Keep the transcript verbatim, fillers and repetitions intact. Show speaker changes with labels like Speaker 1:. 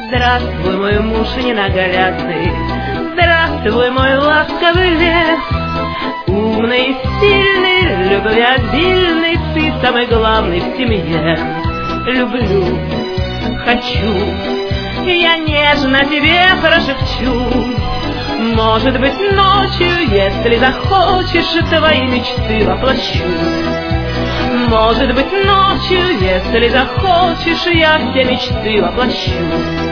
Speaker 1: Здравствуй, мой муж ненаглядный, здравствуй, мой ласковый лес. Умный, сильный, любвеобильный, ты самый главный в семье. Люблю, хочу, я нежно тебе прошепчу. Может быть, ночью, если захочешь, твои мечты воплощу. Может быть, ночью, если захочешь, я все мечты воплощу.